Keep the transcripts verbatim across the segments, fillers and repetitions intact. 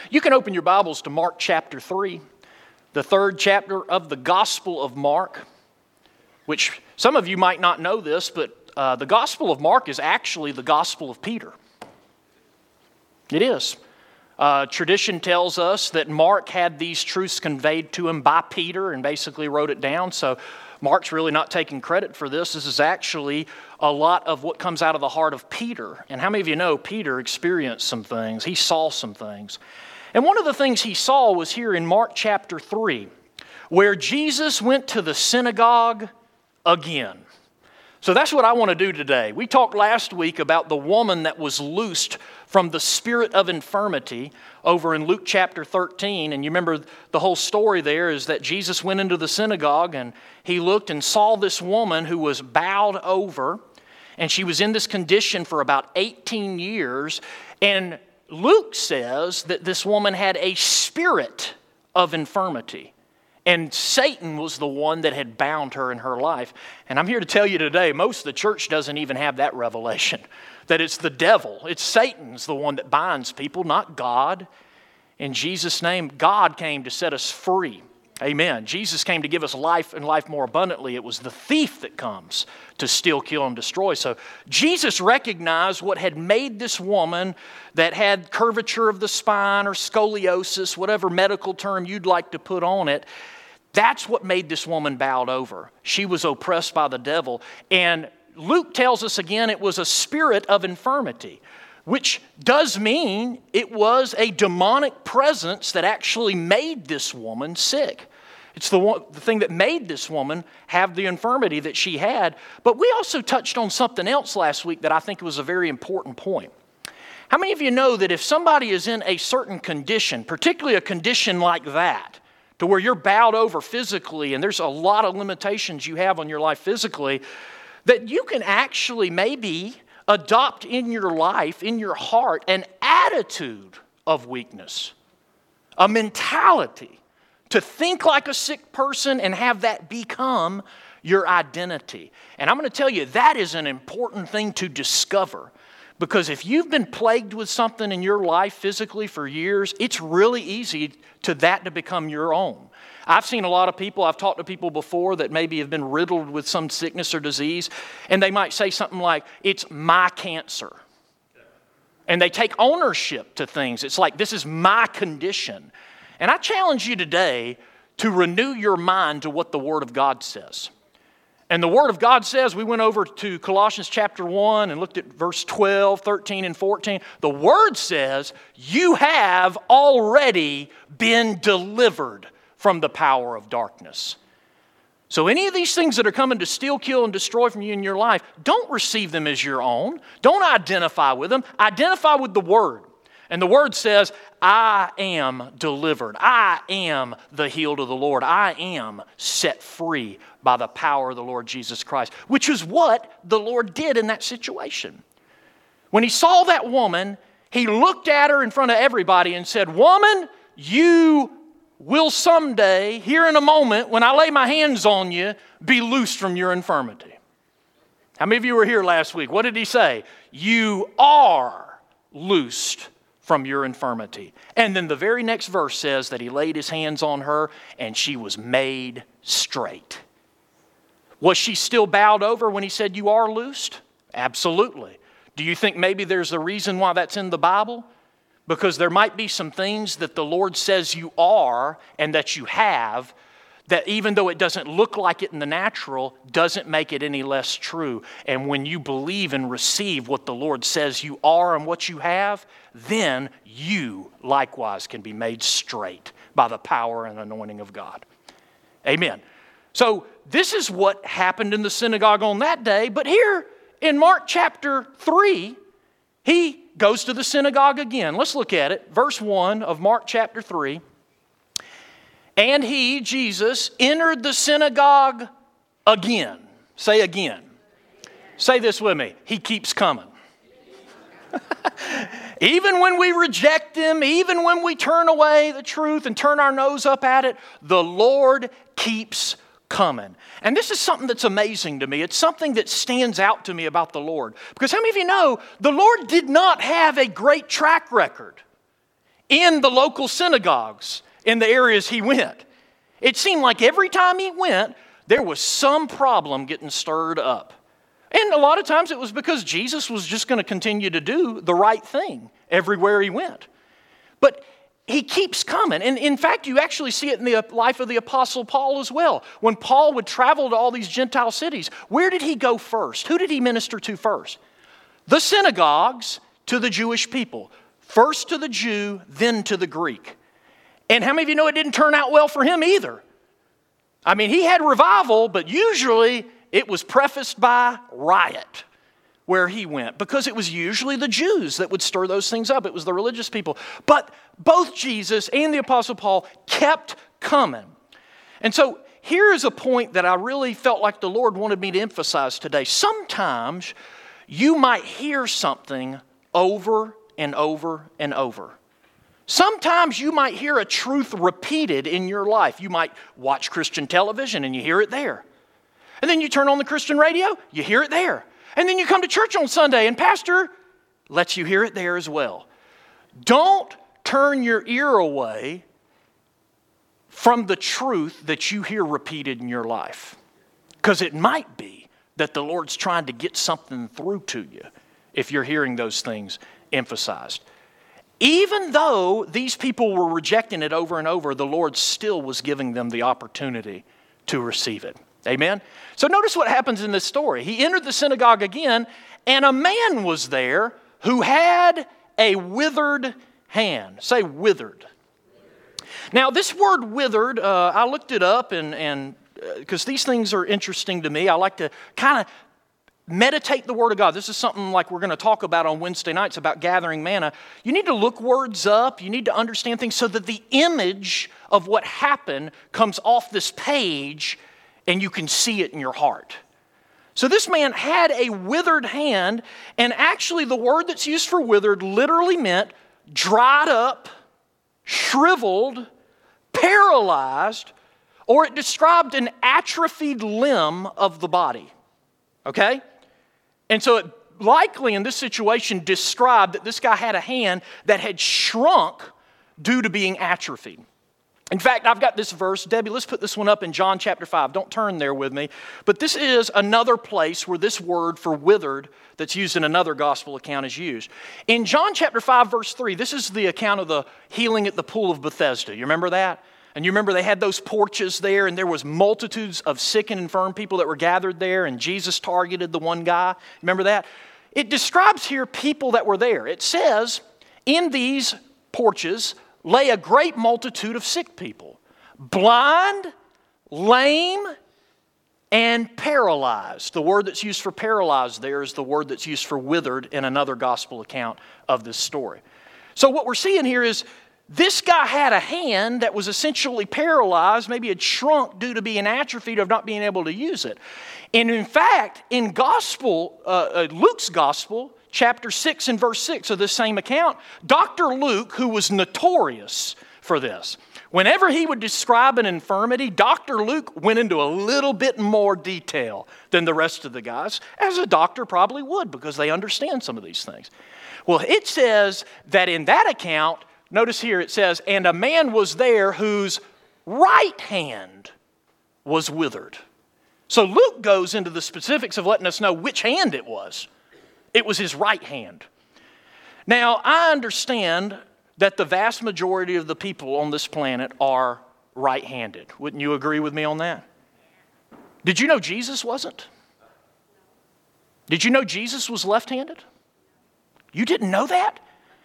You can open your Bibles to Mark chapter three, the third chapter of the Gospel of Mark, which some of you might not know this, but uh, the Gospel of Mark is actually the Gospel of Peter. It is. Uh, tradition tells us that Mark had these truths conveyed to him by Peter and basically wrote it down. So Mark's really not taking credit for this. This is actually a lot of what comes out of the heart of Peter. And how many of you know Peter experienced some things? He saw some things. And one of the things he saw was here in Mark chapter three, where Jesus went to the synagogue again. So that's what I want to do today. We talked last week about the woman that was loosed from the spirit of infirmity over in Luke chapter thirteen. And you remember the whole story there is that Jesus went into the synagogue and he looked and saw this woman who was bowed over. And she was in this condition for about eighteen years. And Luke says that this woman had a spirit of infirmity. And Satan was the one that had bound her in her life. And I'm here to tell you today, most of the church doesn't even have that revelation, that it's the devil. It's Satan's the one that binds people, not God. In Jesus' name, God came to set us free. Amen. Jesus came to give us life and life more abundantly. It was the thief that comes to steal, kill, and destroy. So Jesus recognized what had made this woman that had curvature of the spine or scoliosis, whatever medical term you'd like to put on it. That's what made this woman bowed over. She was oppressed by the devil. And Luke tells us again it was a spirit of infirmity, which does mean it was a demonic presence that actually made this woman sick. It's the, one, the thing that made this woman have the infirmity that she had. But we also touched on something else last week that I think was a very important point. How many of you know that if somebody is in a certain condition, particularly a condition like that, to where you're bowed over physically and there's a lot of limitations you have on your life physically, that you can actually maybe adopt in your life, in your heart, an attitude of weakness, a mentality to think like a sick person and have that become your identity. And I'm going to tell you, that is an important thing to discover. Because if you've been plagued with something in your life physically for years, it's really easy to that to become your own. I've seen a lot of people, I've talked to people before that maybe have been riddled with some sickness or disease, and they might say something like, it's my cancer. And they take ownership to things. It's like, this is my condition. And I challenge you today to renew your mind to what the Word of God says. And the Word of God says, we went over to Colossians chapter one and looked at verse twelve, thirteen, and fourteen. The Word says, you have already been delivered from the power of darkness. So any of these things that are coming to steal, kill, and destroy from you in your life, don't receive them as your own. Don't identify with them. Identify with the Word. And the Word says, I am delivered. I am the healed of the Lord. I am set free by the power of the Lord Jesus Christ, which is what the Lord did in that situation. When He saw that woman, He looked at her in front of everybody and said, woman, you will someday, here in a moment, when I lay my hands on you, be loosed from your infirmity. How many of you were here last week? What did He say? You are loosed from your infirmity. And then the very next verse says that He laid His hands on her and she was made straight. Was she still bowed over when He said you are loosed? Absolutely. Do you think maybe there's a reason why that's in the Bible? Because there might be some things that the Lord says you are and that you have that even though it doesn't look like it in the natural, doesn't make it any less true. And when you believe and receive what the Lord says you are and what you have, then you likewise can be made straight by the power and anointing of God. Amen. So this is what happened in the synagogue on that day. But here in Mark chapter three, He goes to the synagogue again. Let's look at it. Verse one of Mark chapter three. And He, Jesus, entered the synagogue again. Say again. Say this with me. He keeps coming. Even when we reject Him, even when we turn away the truth and turn our nose up at it, the Lord keeps coming. And this is something that's amazing to me. It's something that stands out to me about the Lord. Because how many of you know the Lord did not have a great track record in the local synagogues in the areas he went. It seemed like every time he went, there was some problem getting stirred up. And a lot of times it was because Jesus was just going to continue to do the right thing everywhere he went. But he keeps coming. And in fact, you actually see it in the life of the Apostle Paul as well. When Paul would travel to all these Gentile cities, where did he go first? Who did he minister to first? The synagogues to the Jewish people. First to the Jew, then to the Greek. And how many of you know it didn't turn out well for him either? I mean, he had revival, but usually it was prefaced by riot where he went, because it was usually the Jews that would stir those things up. It was the religious people. But both Jesus and the Apostle Paul kept coming. And so here is a point that I really felt like the Lord wanted me to emphasize today. Sometimes you might hear something over and over and over. Sometimes you might hear a truth repeated in your life. You might watch Christian television and you hear it there. And then you turn on the Christian radio, you hear it there. And then you come to church on Sunday and pastor lets you hear it there as well. Don't turn your ear away from the truth that you hear repeated in your life. Because it might be that the Lord's trying to get something through to you if you're hearing those things emphasized. Even though these people were rejecting it over and over, the Lord still was giving them the opportunity to receive it. Amen? So notice what happens in this story. He entered the synagogue again, and a man was there who had a withered hand. Say withered. Now this word withered, uh, I looked it up, and and because uh, these things are interesting to me. I like to kind of meditate the Word of God. This is something like we're going to talk about on Wednesday nights about gathering manna. You need to look words up. You need to understand things so that the image of what happened comes off this page and you can see it in your heart. So this man had a withered hand, and actually the word that's used for withered literally meant dried up, shriveled, paralyzed, or it described an atrophied limb of the body. Okay? And so it likely in this situation described that this guy had a hand that had shrunk due to being atrophied. In fact, I've got this verse. Debbie, let's put this one up in John chapter five. Don't turn there with me. But this is another place where this word for withered that's used in another gospel account is used. In John chapter five, verse three, this is the account of the healing at the pool of Bethesda. You remember that? And you remember they had those porches there, and there was multitudes of sick and infirm people that were gathered there, and Jesus targeted the one guy. Remember that? It describes here people that were there. It says, in these porches lay a great multitude of sick people, blind, lame, and paralyzed. The word that's used for paralyzed there is the word that's used for withered in another gospel account of this story. So what we're seeing here is this guy had a hand that was essentially paralyzed, maybe had shrunk due to being atrophied of not being able to use it. And in fact, in gospel, uh, Luke's gospel, chapter six and verse six of this same account, Doctor Luke, who was notorious for this, whenever he would describe an infirmity, Doctor Luke went into a little bit more detail than the rest of the guys, as a doctor probably would, because they understand some of these things. Well, it says that in that account, notice here it says, and a man was there whose right hand was withered. So Luke goes into the specifics of letting us know which hand it was. It was his right hand. Now, I understand that the vast majority of the people on this planet are right-handed. Wouldn't you agree with me on that? Did you know Jesus wasn't? Did you know Jesus was left-handed? You didn't know that?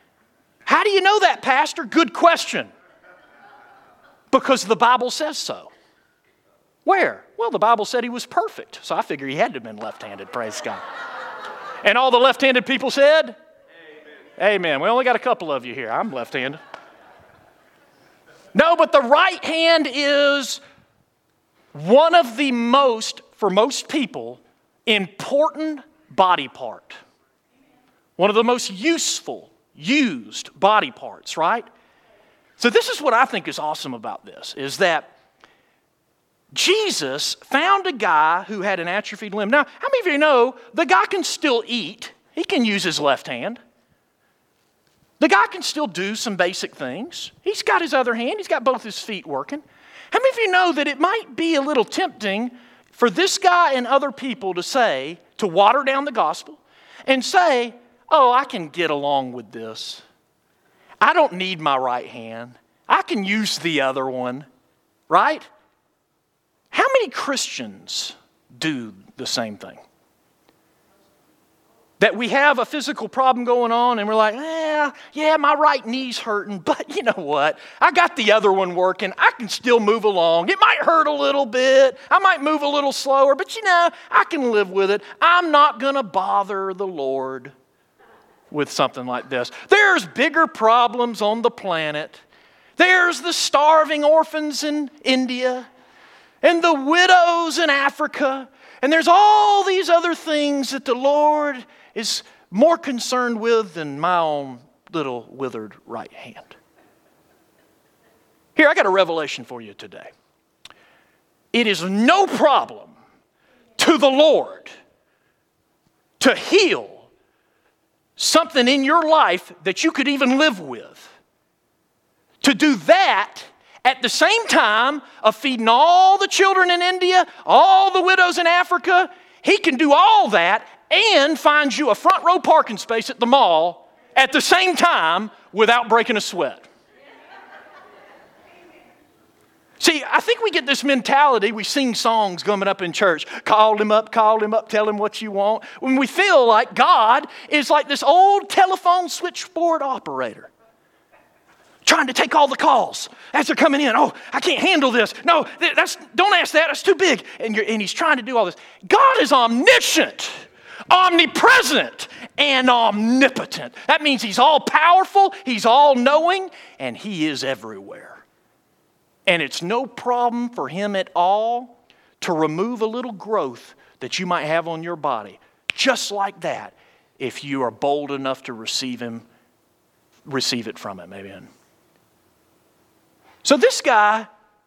How do you know that, Pastor? Good question. Because the Bible says so. Where? Well, the Bible said he was perfect, so I figure he had to have been left-handed, praise God. And all the left-handed people said? Amen. Amen. We only got a couple of you here. I'm left-handed. No, but the right hand is one of the most, for most people, important body part. One of the most useful, used body parts, right? So this is what I think is awesome about this, is that Jesus found a guy who had an atrophied limb. Now, how many of you know the guy can still eat? He can use his left hand. The guy can still do some basic things. He's got his other hand. He's got both his feet working. How many of you know that it might be a little tempting for this guy and other people to say, to water down the gospel and say, oh, I can get along with this. I don't need my right hand. I can use the other one, right? How many Christians do the same thing? That we have a physical problem going on and we're like, eh, yeah, my right knee's hurting, but you know what? I got the other one working. I can still move along. It might hurt a little bit. I might move a little slower, but you know, I can live with it. I'm not going to bother the Lord with something like this. There's bigger problems on the planet. There's the starving orphans in India and the widows in Africa. And there's all these other things that the Lord is more concerned with than my own little withered right hand. Here, I got a revelation for you today. It is no problem to the Lord to heal something in your life that you could even live with. To do that at the same time of feeding all the children in India, all the widows in Africa, He can do all that and find you a front row parking space at the mall at the same time without breaking a sweat. See, I think we get this mentality, we sing songs coming up in church, call Him up, call Him up, tell Him what you want, when we feel like God is like this old telephone switchboard operator, trying to take all the calls as they're coming in. Oh, I can't handle this. No, that's don't ask that. That's too big. And, you're, and he's trying to do all this. God is omniscient, omnipresent, and omnipotent. That means He's all powerful, He's all knowing, and He is everywhere. And it's no problem for Him at all to remove a little growth that you might have on your body, just like that, if you are bold enough to receive Him, receive it from Him. Amen. So this guy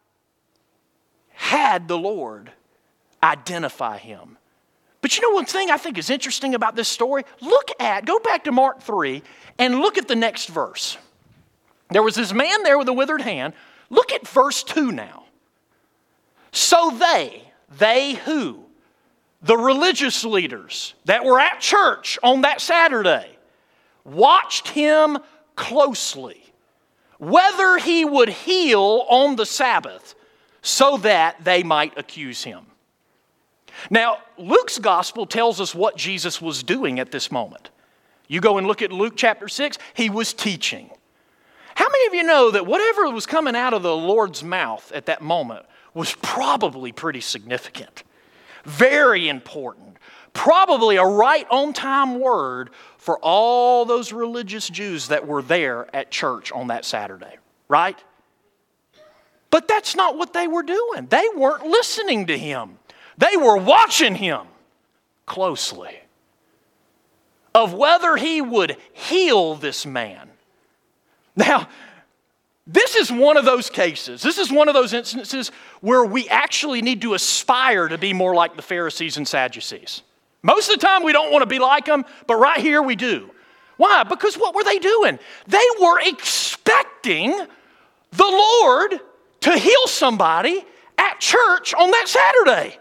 had the Lord identify him. But you know one thing I think is interesting about this story? Look at, go back to Mark three and look at the next verse. There was this man there with a withered hand. Look at verse two now. So they, they who? The religious leaders that were at church on that Saturday watched him closely, whether he would heal on the Sabbath, so that they might accuse him. Now, Luke's gospel tells us what Jesus was doing at this moment. You go and look at Luke chapter six, He was teaching. How many of you know that whatever was coming out of the Lord's mouth at that moment was probably pretty significant, very important, probably a right on time word for all those religious Jews that were there at church on that Saturday, right? But that's not what they were doing. They weren't listening to Him. They were watching Him closely of whether He would heal this man. Now, this is one of those cases. This is one of those instances where we actually need to aspire to be more like the Pharisees and Sadducees. Most of the time we don't want to be like them, but right here we do. Why? Because what were they doing? They were expecting the Lord to heal somebody at church on that Saturday.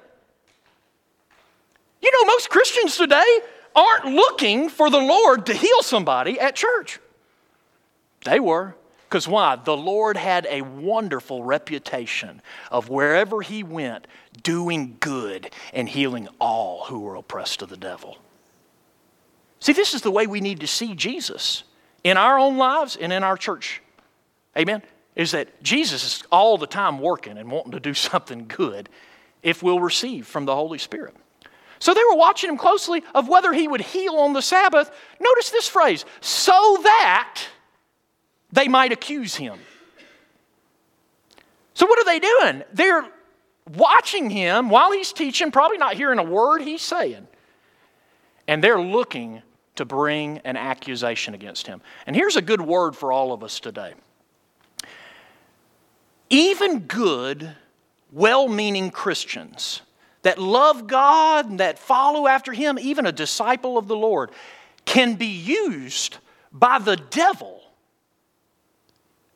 You know, most Christians today aren't looking for the Lord to heal somebody at church. They were. Because why? The Lord had a wonderful reputation of wherever He went, doing good and healing all who were oppressed of the devil. See, this is the way we need to see Jesus in our own lives and in our church. Amen? Is that Jesus is all the time working and wanting to do something good if we'll receive from the Holy Spirit. So they were watching Him closely of whether He would heal on the Sabbath. Notice this phrase, so that they might accuse Him. So what are they doing? They're watching Him while He's teaching, probably not hearing a word He's saying. And they're looking to bring an accusation against Him. And here's a good word for all of us today. Even good, well-meaning Christians that love God and that follow after Him, even a disciple of the Lord, can be used by the devil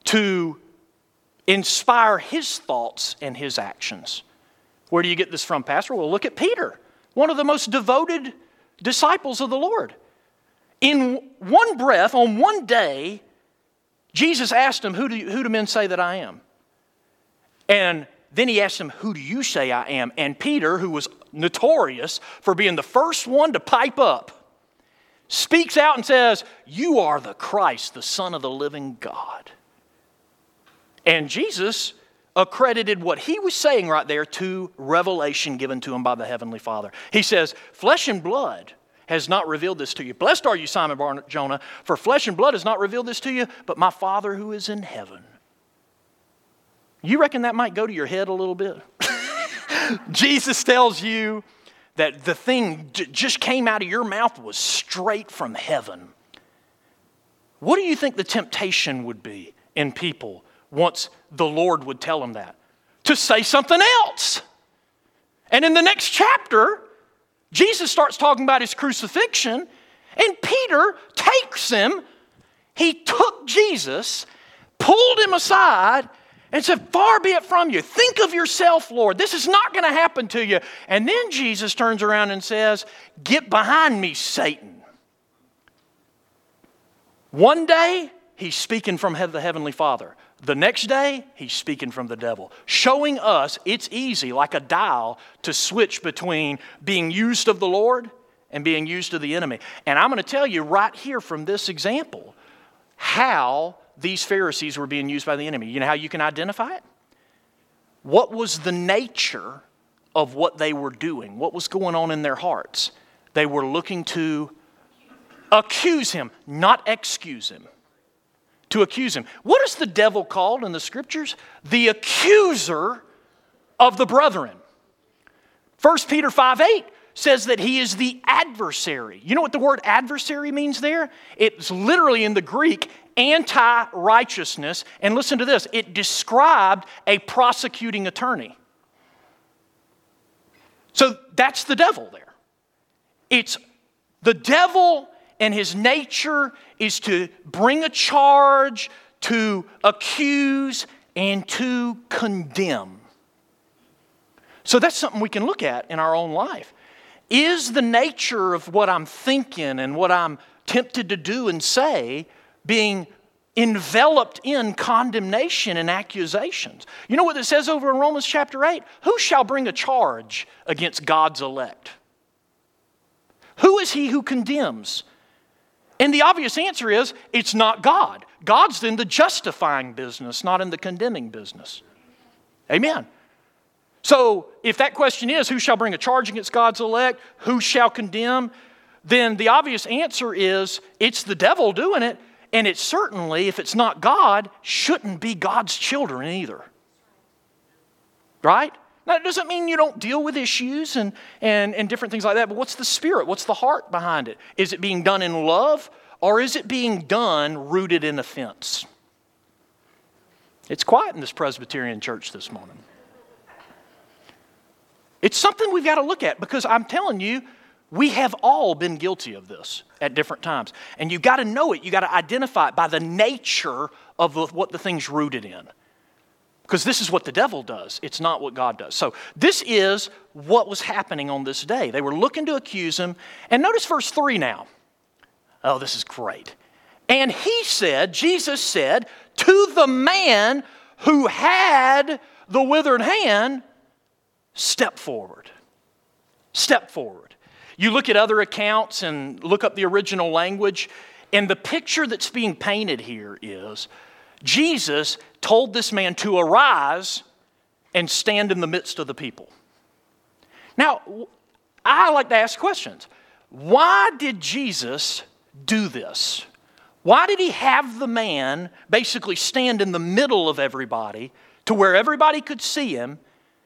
to inspire his thoughts and his actions. Where do you get this from, Pastor? Well, look at Peter, one of the most devoted disciples of the Lord. In one breath, on one day, Jesus asked him, who do, you, who do men say that I am? And then he asked him, who do you say I am? And Peter, who was notorious for being the first one to pipe up, speaks out and says, you are the Christ, the Son of the living God. And Jesus accredited what he was saying right there to revelation given to him by the Heavenly Father. He says, flesh and blood has not revealed this to you. Blessed are you, Simon Bar-Jonah, for flesh and blood has not revealed this to you, but my Father who is in heaven. You reckon that might go to your head a little bit? Jesus tells you that the thing j- just came out of your mouth was straight from heaven. What do you think the temptation would be in people once the Lord would tell them that? To say something else. And in the next chapter, Jesus starts talking about his crucifixion, and Peter takes him. He took Jesus, pulled him aside, and said, far be it from you. Think of yourself, Lord. This is not going to happen to you. And then Jesus turns around and says, get behind me, Satan. One day, he's speaking from the Heavenly Father. The next day, he's speaking from the devil, showing us it's easy, like a dial, to switch between being used of the Lord and being used of the enemy. And I'm going to tell you right here from this example how these Pharisees were being used by the enemy. You know how you can identify it? What was the nature of what they were doing? What was going on in their hearts? They were looking to accuse him, not excuse him. To accuse him. What is the devil called in the scriptures? The accuser of the brethren. First Peter five eight says that he is the adversary. You know what the word adversary means there? It's literally in the Greek anti-righteousness. And listen to this. It described a prosecuting attorney. So that's the devil there. It's the devil, and his nature is to bring a charge, to accuse, and to condemn. So that's something we can look at in our own life. Is the nature of what I'm thinking and what I'm tempted to do and say being enveloped in condemnation and accusations? You know what it says over in Romans chapter eight? Who shall bring a charge against God's elect? Who is he who condemns? And the obvious answer is, it's not God. God's in the justifying business, not in the condemning business. Amen. So, if that question is, who shall bring a charge against God's elect? Who shall condemn? Then the obvious answer is, it's the devil doing it. And it certainly, if it's not God, shouldn't be God's children either. Right? Now, it doesn't mean you don't deal with issues and, and, and different things like that, but what's the spirit? What's the heart behind it? Is it being done in love, or is it being done rooted in offense? It's quiet in this Presbyterian church this morning. It's something we've got to look at, because I'm telling you, we have all been guilty of this at different times. And you've got to know it. You've got to identify it by the nature of the, what the thing's rooted in. Because this is what the devil does. It's not what God does. So this is what was happening on this day. They were looking to accuse him. And notice verse three now. Oh, this is great. And he said, Jesus said, to the man who had the withered hand, step forward. Step forward. You look at other accounts and look up the original language, and the picture that's being painted here is Jesus told this man to arise and stand in the midst of the people. Now, I like to ask questions. Why did Jesus do this? Why did he have the man basically stand in the middle of everybody to where everybody could see him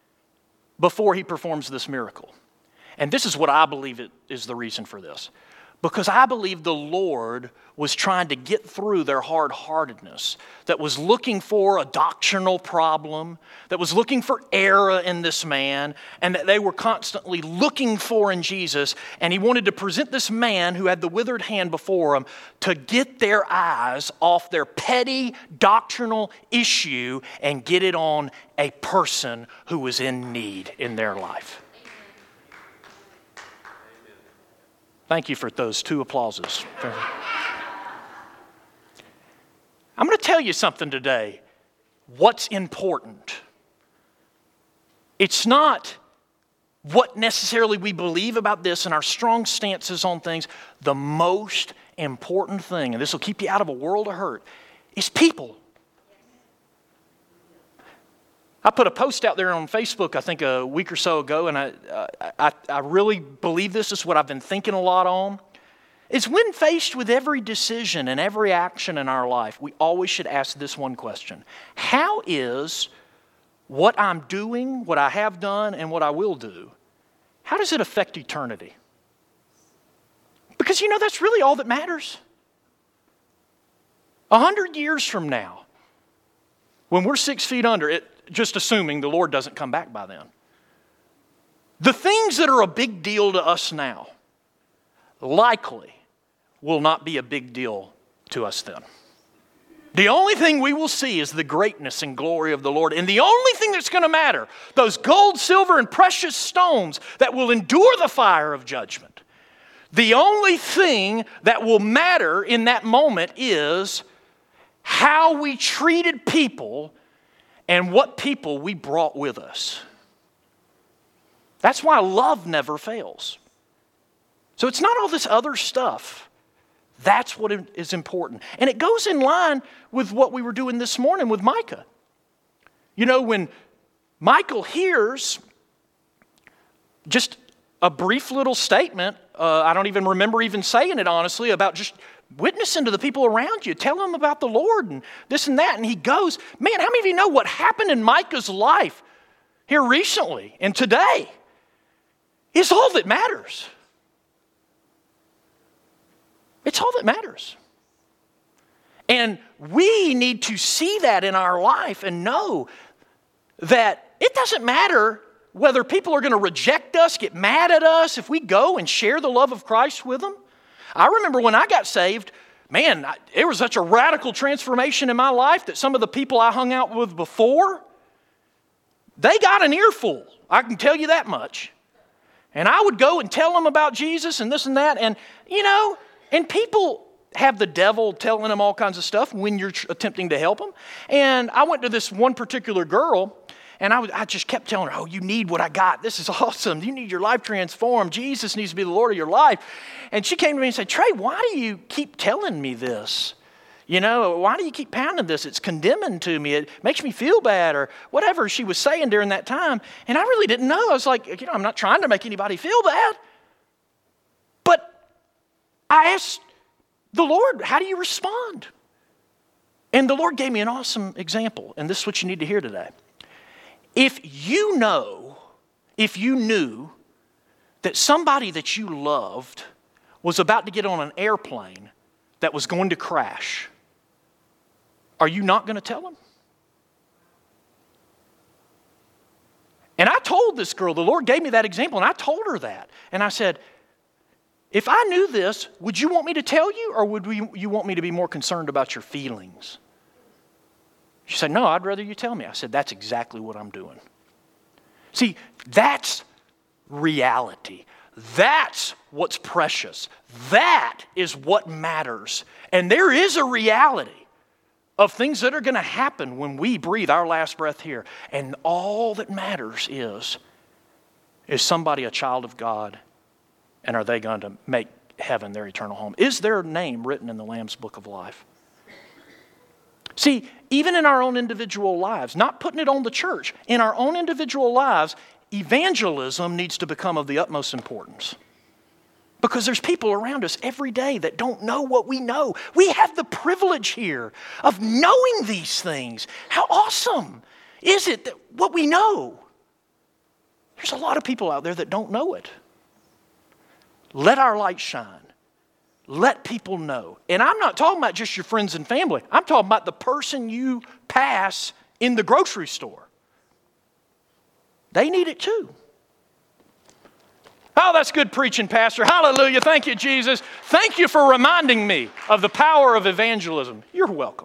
before he performs this miracle? And this is what I believe it is the reason for this. because I believe the Lord was trying to get through their hard-heartedness, that was looking for a doctrinal problem, that was looking for error in this man, and that they were constantly looking for in Jesus. And he wanted to present this man who had the withered hand before him to get their eyes off their petty doctrinal issue and get it on a person who was in need in their life. Thank you for those two applauses. I'm going to tell you something today. What's important? It's not what necessarily we believe about this and our strong stances on things. The most important thing, and this will keep you out of a world of hurt, is people. I put a post out there on Facebook, I think a week or so ago, and I, I, I really believe this is what I've been thinking a lot on, is when faced with every decision and every action in our life, we always should ask this one question. How is what I'm doing, what I have done, and what I will do, how does it affect eternity? Because, you know, that's really all that matters. A hundred years from now, when we're six feet under, it, just assuming the Lord doesn't come back by then, the things that are a big deal to us now likely will not be a big deal to us then. The only thing we will see is the greatness and glory of the Lord. And the only thing that's going to matter, those gold, silver, and precious stones that will endure the fire of judgment, the only thing that will matter in that moment is how we treated people and what people we brought with us. That's why love never fails. So it's not all this other stuff. That's what is important. And it goes in line with what we were doing this morning with Micah. You know, when Michael hears just a brief little statement, uh, I don't even remember even saying it honestly, about just witnessing to the people around you. Tell them about the Lord and this and that. And he goes, man, how many of you know what happened in Micah's life here recently and today is all that matters. It's all that matters. And we need to see that in our life and know that it doesn't matter whether people are going to reject us, get mad at us, if we go and share the love of Christ with them. I remember when I got saved, man, it was such a radical transformation in my life that some of the people I hung out with before, they got an earful. I can tell you that much. And I would go and tell them about Jesus and this and that. And, you know, and people have the devil telling them all kinds of stuff when you're attempting to help them. And I went to this one particular girl, and I, was, I just kept telling her, oh, you need what I got. This is awesome. You need your life transformed. Jesus needs to be the Lord of your life. And she came to me and said, Trey, why do you keep telling me this? You know, why do you keep pounding this? It's condemning to me. It makes me feel bad, or whatever she was saying during that time. And I really didn't know. I was like, you know, I'm not trying to make anybody feel bad. But I asked the Lord, how do you respond? And the Lord gave me an awesome example. And this is what you need to hear today. If you know, if you knew that somebody that you loved was about to get on an airplane that was going to crash, are you not going to tell them? And I told this girl, the Lord gave me that example, and I told her that. And I said, if I knew this, would you want me to tell you, or would we, you want me to be more concerned about your feelings? She said, no, I'd rather you tell me. I said, that's exactly what I'm doing. See, that's reality. That's what's precious. That is what matters. And there is a reality of things that are going to happen when we breathe our last breath here. And all that matters is, is somebody a child of God? And are they going to make heaven their eternal home? Is their name written in the Lamb's Book of Life? See, even in our own individual lives, not putting it on the church, in our own individual lives, evangelism needs to become of the utmost importance. Because there's people around us every day that don't know what we know. We have the privilege here of knowing these things. How awesome is it that what we know? There's a lot of people out there that don't know it. Let our light shine. let people know. And I'm not talking about just your friends and family. I'm talking about the person you pass in the grocery store. They need it too. Oh, that's good preaching, Pastor. Hallelujah. Thank you, Jesus. Thank you for reminding me of the power of evangelism. You're welcome.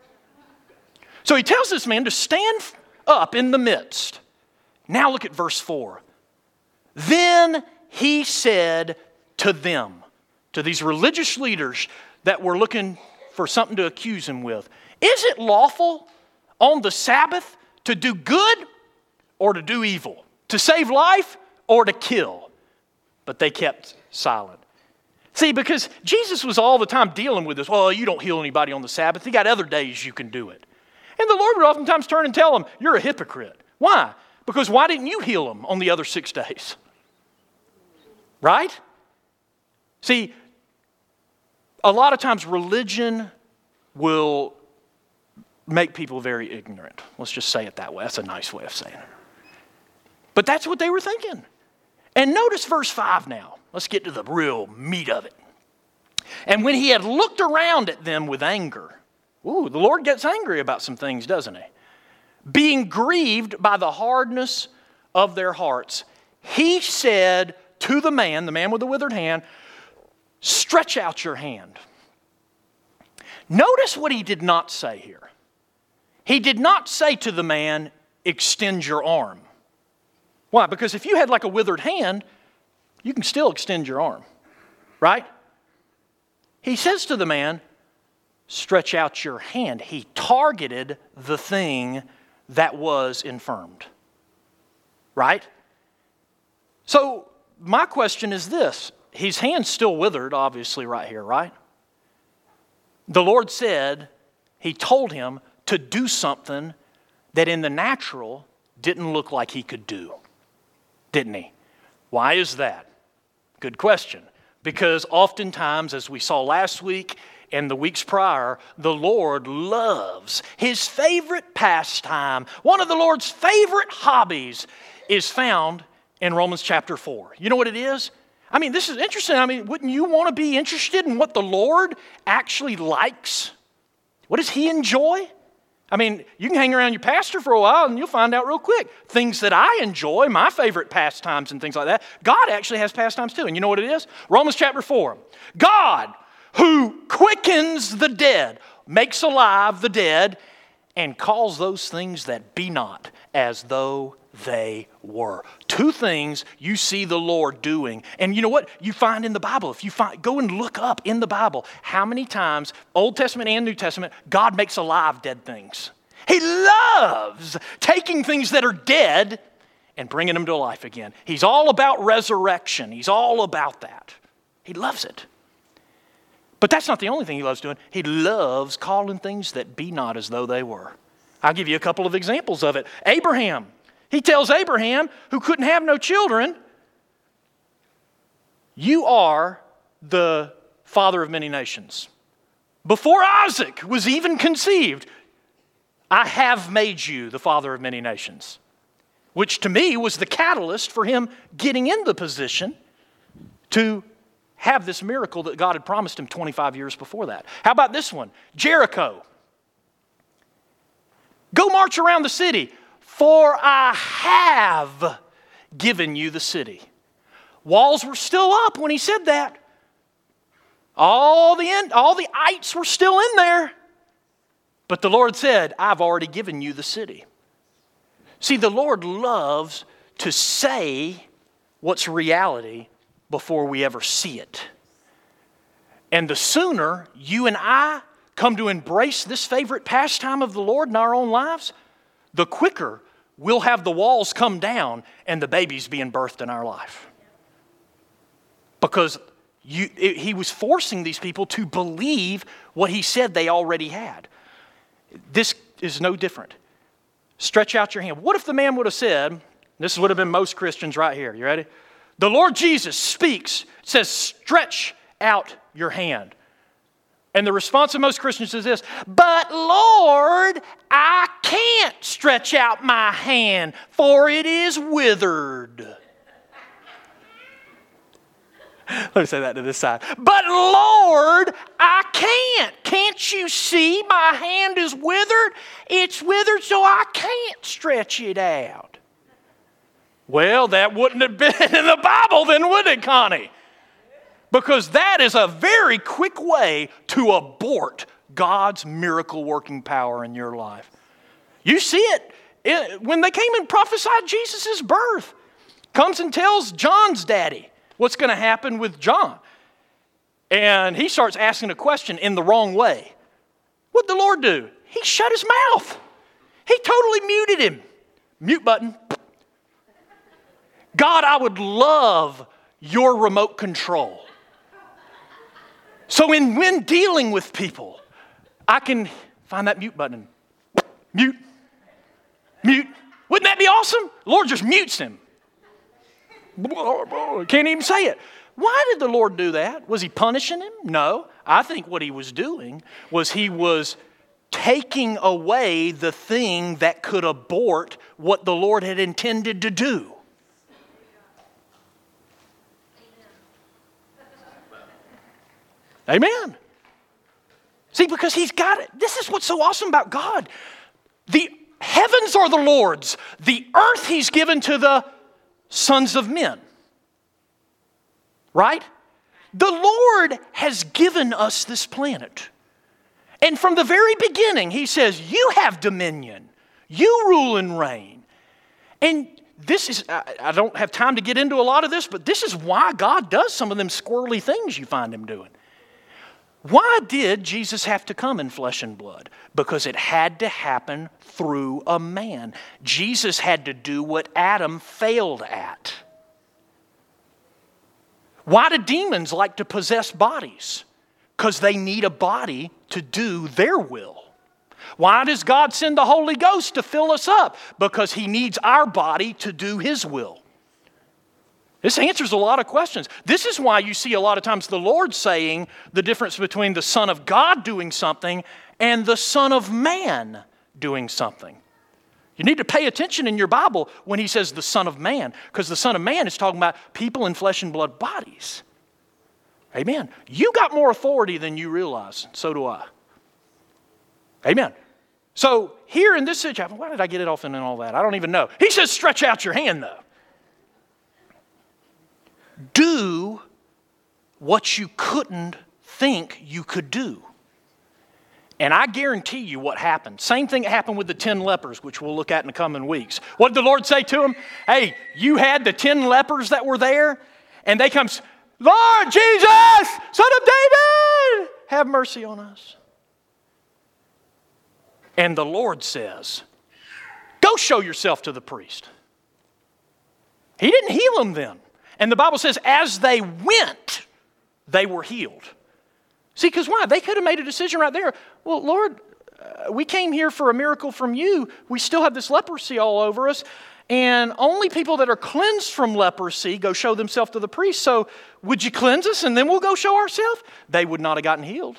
So he tells this man to stand up in the midst. Now look at verse four. Then he said to them, to these religious leaders that were looking for something to accuse him with, is it lawful on the Sabbath to do good or to do evil, to save life or to kill? But they kept silent. See, because Jesus was all the time dealing with this. Well, you don't heal anybody on the Sabbath. You got other days you can do it. And the Lord would oftentimes turn and tell them, you're a hypocrite. Why? Because why didn't you heal them on the other six days? Right? See, a lot of times religion will make people very ignorant. Let's just say it that way. That's a nice way of saying it. But that's what they were thinking. And notice verse five now. Let's get to the real meat of it. And when he had looked around at them with anger, ooh, the Lord gets angry about some things, doesn't he? Being grieved by the hardness of their hearts, he said to the man, the man with the withered hand, stretch out your hand. Notice what he did not say here. He did not say to the man, extend your arm. Why? Because if you had like a withered hand, you can still extend your arm, right? He says to the man, stretch out your hand. He targeted the thing that was infirmed, right? So my question is this. His hand's still withered, obviously, right here, right? The Lord said, he told him to do something that in the natural didn't look like he could do. Didn't he? Why is that? Good question. Because oftentimes, as we saw last week and the weeks prior, the Lord loves his favorite pastime. One of the Lord's favorite hobbies is found in Romans chapter four. You know what it is? I mean, this is interesting. I mean, wouldn't you want to be interested in what the Lord actually likes? What does he enjoy? I mean, you can hang around your pastor for a while and you'll find out real quick. Things that I enjoy, my favorite pastimes and things like that, God actually has pastimes too. And you know what it is? Romans chapter four. God, who quickens the dead, makes alive the dead, and calls those things that be not as though they were. Two things you see the Lord doing. And you know what? You find in the Bible, if you find, go and look up in the Bible, how many times, Old Testament and New Testament, God makes alive dead things. He loves taking things that are dead and bringing them to life again. He's all about resurrection. He's all about that. He loves it. But that's not the only thing he loves doing. He loves calling things that be not as though they were. I'll give you a couple of examples of it. Abraham. He tells Abraham, who couldn't have no children, you are the father of many nations. Before Isaac was even conceived, I have made you the father of many nations. Which to me was the catalyst for him getting in the position to have this miracle that God had promised him twenty-five years before that. How about this one? Jericho. Go march around the city. For I have given you the city. Walls were still up when he said that. All the end, all the ites were still in there. But the Lord said, I've already given you the city. See, the Lord loves to say what's reality before we ever see it. And the sooner you and I come to embrace this favorite pastime of the Lord in our own lives, the quicker we'll have the walls come down and the babies being birthed in our life. Because you, it, he was forcing these people to believe what he said they already had. This is no different. Stretch out your hand. What if the man would have said, this would have been most Christians right here. You ready? The Lord Jesus speaks, says, stretch out your hand. And the response of most Christians is this, but Lord, I can't stretch out my hand, for it is withered. Let me say that to this side. But Lord, I can't. Can't you see my hand is withered? It's withered so I can't stretch it out. Well, that wouldn't have been in the Bible then, would it, Connie? Because that is a very quick way to abort God's miracle working power in your life. You see it, it when they came and prophesied Jesus' birth. Comes and tells John's daddy what's going to happen with John. And he starts asking a question in the wrong way. What'd the Lord do? He shut his mouth. He totally muted him. Mute button. God, I would love your remote control. So in when dealing with people, I can find that mute button. Mute. Mute. Wouldn't that be awesome? The Lord just mutes him. Can't even say it. Why did the Lord do that? Was he punishing him? No. I think what he was doing was he was taking away the thing that could abort what the Lord had intended to do. Amen. See, because he's got it. This is what's so awesome about God. The heavens are the Lord's. The earth he's given to the sons of men. Right? The Lord has given us this planet. And from the very beginning, he says, you have dominion. You rule and reign. And this is, I, I don't have time to get into a lot of this, but this is why God does some of them squirrely things you find him doing. Why did Jesus have to come in flesh and blood? Because it had to happen through a man. Jesus had to do what Adam failed at. Why do demons like to possess bodies? Because they need a body to do their will. Why does God send the Holy Ghost to fill us up? Because he needs our body to do his will. This answers a lot of questions. This is why you see a lot of times the Lord saying the difference between the Son of God doing something and the Son of Man doing something. You need to pay attention in your Bible when he says the Son of Man, because the Son of Man is talking about people in flesh and blood bodies. Amen. You got more authority than you realize. So do I. Amen. So here in this situation, why did I get it off in all that? I don't even know. He says stretch out your hand though. Do what you couldn't think you could do. And I guarantee you what happened. Same thing that happened with the ten lepers, which we'll look at in the coming weeks. What did the Lord say to them? Hey, you had the ten lepers that were there, and they come, Lord Jesus, Son of David, have mercy on us. And the Lord says, go show yourself to the priest. He didn't heal them then. And the Bible says, as they went, they were healed. See, because why? They could have made a decision right there. Well, Lord, uh, we came here for a miracle from you. We still have this leprosy all over us. And only people that are cleansed from leprosy go show themselves to the priest. So would you cleanse us and then we'll go show ourselves? They would not have gotten healed.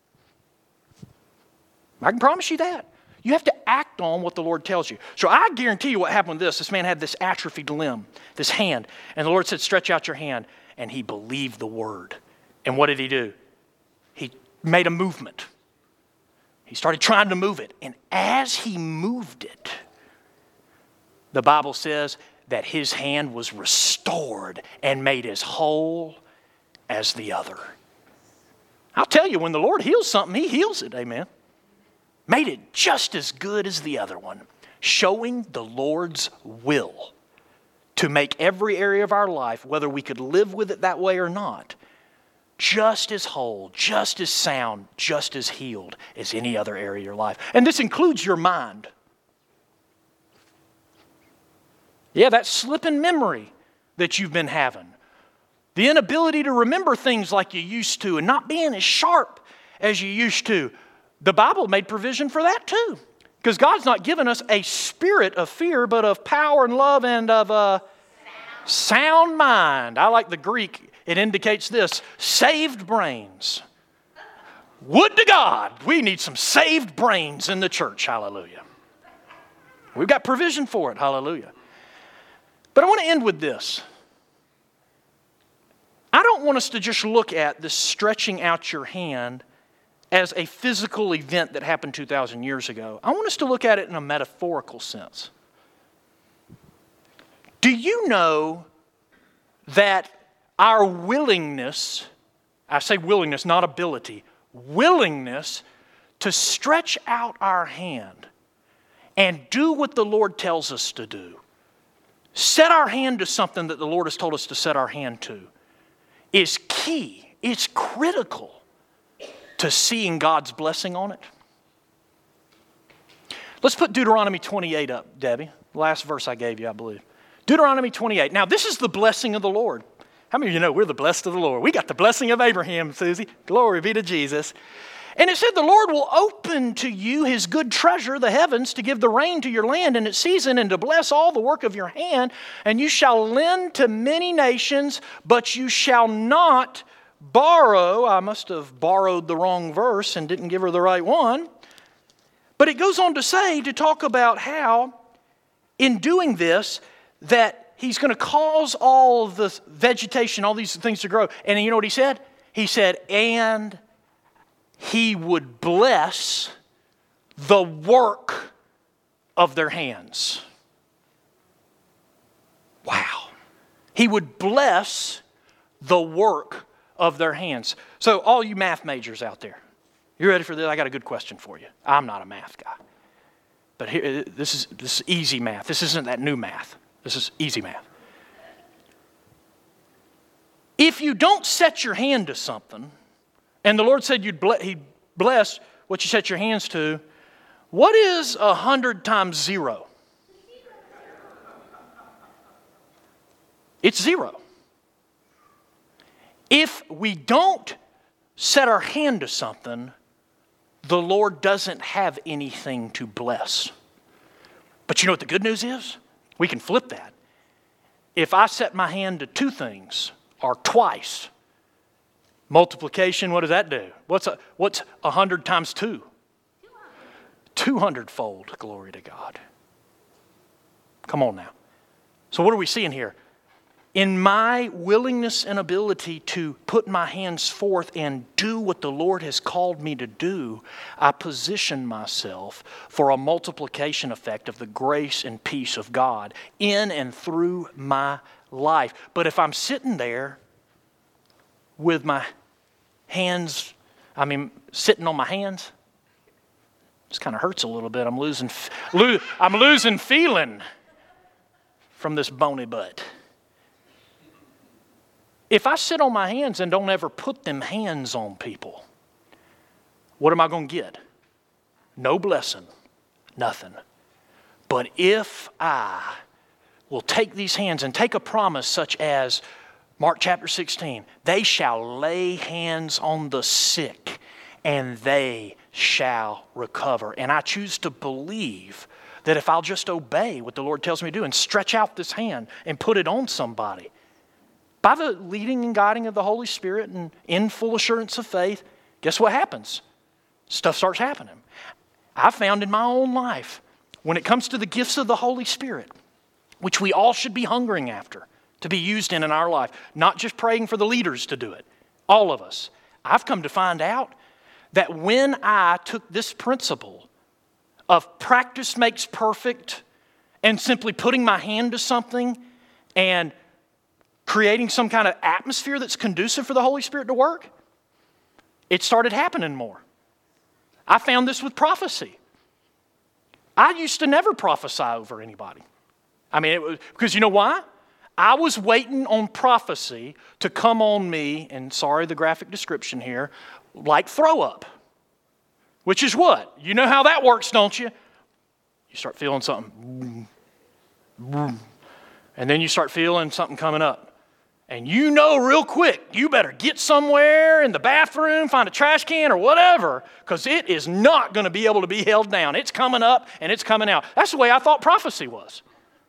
I can promise you that. You have to act on what the Lord tells you. So I guarantee you what happened with this. This man had this atrophied limb, this hand. And the Lord said, stretch out your hand. And he believed the word. And what did he do? He made a movement. He started trying to move it. And as he moved it, the Bible says that his hand was restored and made as whole as the other. I'll tell you, when the Lord heals something, he heals it. Amen. Made it just as good as the other one, showing the Lord's will to make every area of our life, whether we could live with it that way or not, just as whole, just as sound, just as healed as any other area of your life. And this includes your mind. Yeah, that slipping memory that you've been having. The inability to remember things like you used to and not being as sharp as you used to. The Bible made provision for that too. Because God's not given us a spirit of fear, but of power and love and of a sound mind. I like the Greek. It indicates this: saved brains. Would to God we need some saved brains in the church. Hallelujah. We've got provision for it. Hallelujah. But I want to end with this. I don't want us to just look at this stretching out your hand as a physical event that happened two thousand years ago. I want us to look at it in a metaphorical sense. Do you know that our willingness, I say willingness, not ability, willingness to stretch out our hand and do what the Lord tells us to do, set our hand to something that the Lord has told us to set our hand to, is key, it's critical to seeing God's blessing on it? Let's put Deuteronomy twenty-eight up, Debbie. Last verse I gave you, I believe. Deuteronomy twenty-eight. Now, this is the blessing of the Lord. How many of you know we're the blessed of the Lord? We got the blessing of Abraham, Susie. Glory be to Jesus. And it said, the Lord will open to you his good treasure, the heavens, to give the rain to your land in its season and to bless all the work of your hand. And you shall lend to many nations, but you shall not borrow. I must have borrowed the wrong verse and didn't give her the right one. But it goes on to say, to talk about how in doing this, that he's going to cause all of the vegetation, all these things to grow. And you know what he said? He said, and he would bless the work of their hands. Wow. He would bless the work of their hands. So all you math majors out there, you ready for this? I got a good question for you. I'm not a math guy. But here, this is, this is easy math. This isn't that new math. This is easy math. If you don't set your hand to something, and the Lord said you'd ble- He'd bless what you set your hands to, what is a hundred times zero? It's zero. If we don't set our hand to something, the Lord doesn't have anything to bless. But you know what the good news is? We can flip that. If I set my hand to two things, or twice, multiplication, what does that do? What's a, what's a hundred times two? Two hundred fold, glory to God. Come on now. So what are we seeing here? In my willingness and ability to put my hands forth and do what the Lord has called me to do, I position myself for a multiplication effect of the grace and peace of God in and through my life. But if I'm sitting there with my hands, I mean, sitting on my hands, this kind of hurts a little bit. I'm losing, lo- I'm losing feeling from this bony butt. If I sit on my hands and don't ever put them hands on people, what am I going to get? No blessing, nothing. But if I will take these hands and take a promise such as Mark chapter sixteen, they shall lay hands on the sick and they shall recover. And I choose to believe that if I'll just obey what the Lord tells me to do and stretch out this hand and put it on somebody, by the leading and guiding of the Holy Spirit and in full assurance of faith, guess what happens? Stuff starts happening. I've found in my own life, when it comes to the gifts of the Holy Spirit, which we all should be hungering after to be used in in our life, not just praying for the leaders to do it, all of us. I've come to find out that when I took this principle of practice makes perfect and simply putting my hand to something and creating some kind of atmosphere that's conducive for the Holy Spirit to work, it started happening more. I found this with prophecy. I used to never prophesy over anybody. I mean, it was, because you know why? I was waiting on prophecy to come on me, and sorry the graphic description here, like throw up. Which is what? You know how that works, don't you? You start feeling something. And then you start feeling something coming up. And you know real quick, you better get somewhere in the bathroom, find a trash can or whatever, because it is not going to be able to be held down. It's coming up and it's coming out. That's the way I thought prophecy was.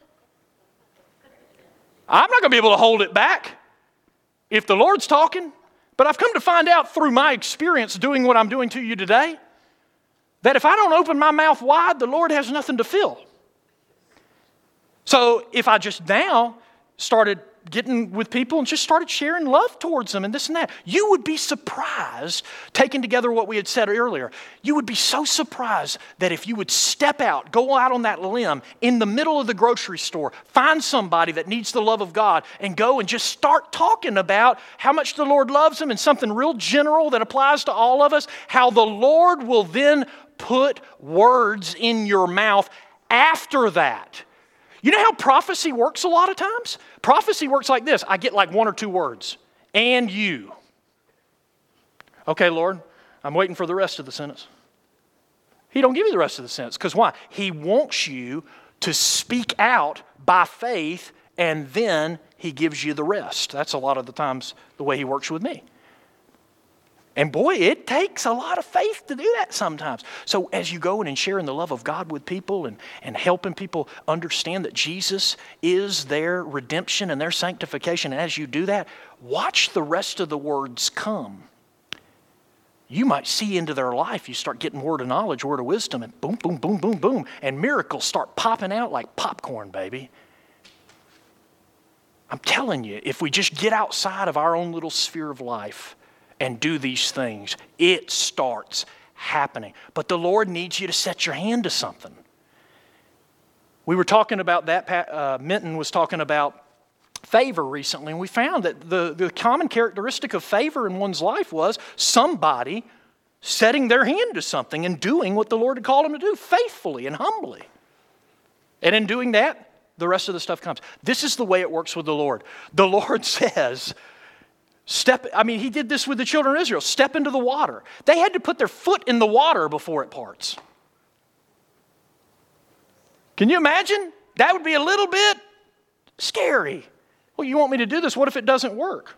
I'm not going to be able to hold it back if the Lord's talking. But I've come to find out through my experience doing what I'm doing to you today, that if I don't open my mouth wide, the Lord has nothing to fill. So if I just now started getting with people and just started sharing love towards them and this and that. You would be surprised, taking together what we had said earlier, you would be so surprised that if you would step out, go out on that limb in the middle of the grocery store, find somebody that needs the love of God and go and just start talking about how much the Lord loves them and something real general that applies to all of us, how the Lord will then put words in your mouth after that. You know how prophecy works a lot of times? Prophecy works like this. I get like one or two words. And you. Okay, Lord, I'm waiting for the rest of the sentence. He don't give you the rest of the sentence. Because why? He wants you to speak out by faith, and then he gives you the rest. That's a lot of the times the way he works with me. And boy, it takes a lot of faith to do that sometimes. So as you go in and sharing the love of God with people and, and helping people understand that Jesus is their redemption and their sanctification, and as you do that, watch the rest of the words come. You might see into their life, you start getting word of knowledge, word of wisdom, and boom, boom, boom, boom, boom, and miracles start popping out like popcorn, baby. I'm telling you, if we just get outside of our own little sphere of life and do these things, it starts happening. But the Lord needs you to set your hand to something. We were talking about that, uh, Minton was talking about favor recently, and we found that the, the common characteristic of favor in one's life was somebody setting their hand to something and doing what the Lord had called them to do faithfully and humbly. And in doing that, the rest of the stuff comes. This is the way it works with the Lord. The Lord says, Step, I mean, he did this with the children of Israel. Step into the water. They had to put their foot in the water before it parts. Can you imagine? That would be a little bit scary. Well, you want me to do this? What if it doesn't work?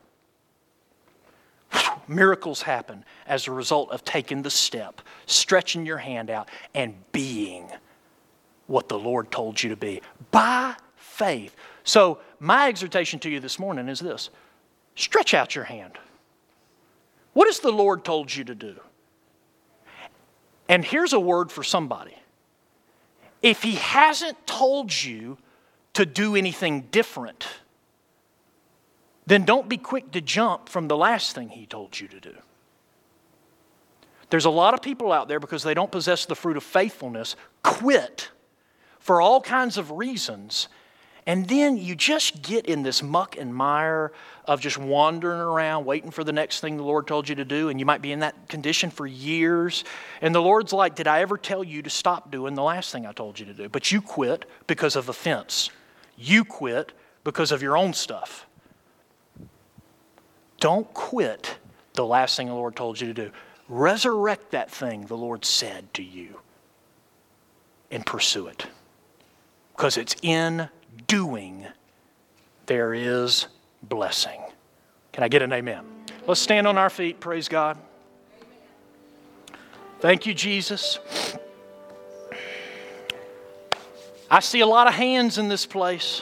Miracles happen as a result of taking the step, stretching your hand out, and being what the Lord told you to be by faith. So my exhortation to you this morning is this. Stretch out your hand. What has the Lord told you to do? And here's a word for somebody. If He hasn't told you to do anything different, then don't be quick to jump from the last thing He told you to do. There's a lot of people out there, because they don't possess the fruit of faithfulness, quit for all kinds of reasons. And then you just get in this muck and mire of just wandering around, waiting for the next thing the Lord told you to do. And you might be in that condition for years. And the Lord's like, did I ever tell you to stop doing the last thing I told you to do? But you quit because of offense. You quit because of your own stuff. Don't quit the last thing the Lord told you to do. Resurrect that thing the Lord said to you and pursue it. Because it's in doing there is blessing. Can I get an amen? Let's stand on our feet. Praise God. Thank you, Jesus. I see a lot of hands in this place.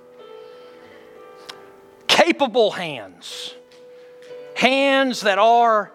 Capable hands. Hands that are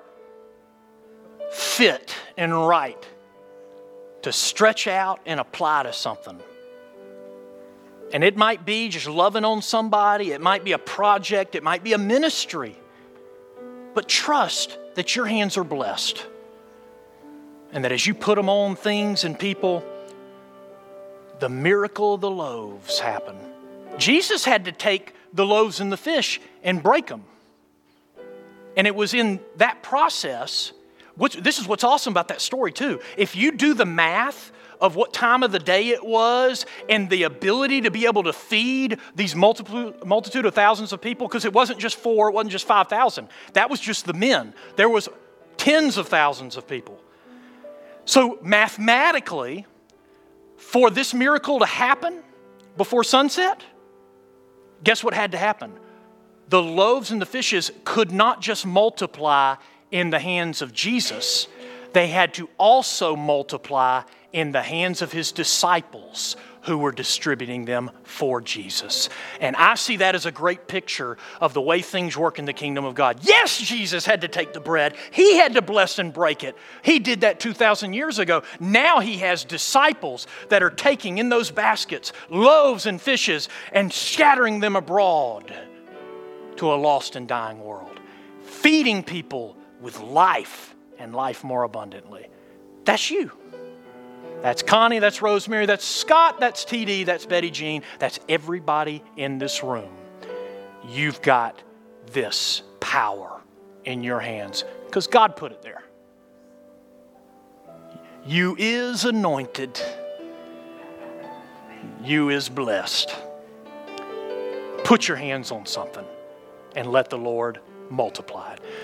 fit and right to stretch out and apply to something. And it might be just loving on somebody. It might be a project. It might be a ministry. But trust that your hands are blessed. And that as you put them on things and people, the miracle of the loaves happen. Jesus had to take the loaves and the fish and break them. And it was in that process. Which, this is what's awesome about that story too. If you do the math of what time of the day it was and the ability to be able to feed these multiple, multitude of thousands of people, because it wasn't just four, it wasn't just five thousand. That was just the men. There was tens of thousands of people. So mathematically, for this miracle to happen before sunset, guess what had to happen? The loaves and the fishes could not just multiply in the hands of Jesus. They had to also multiply in the hands of His disciples who were distributing them for Jesus. And I see that as a great picture of the way things work in the kingdom of God. Yes, Jesus had to take the bread. He had to bless and break it. He did that two thousand years ago. Now He has disciples that are taking in those baskets loaves and fishes and scattering them abroad to a lost and dying world. Feeding people with life and life more abundantly. That's you. That's Connie, that's Rosemary, that's Scott, that's T D, that's Betty Jean, that's everybody in this room. You've got this power in your hands because God put it there. You is anointed. You is blessed. Put your hands on something and let the Lord multiply it.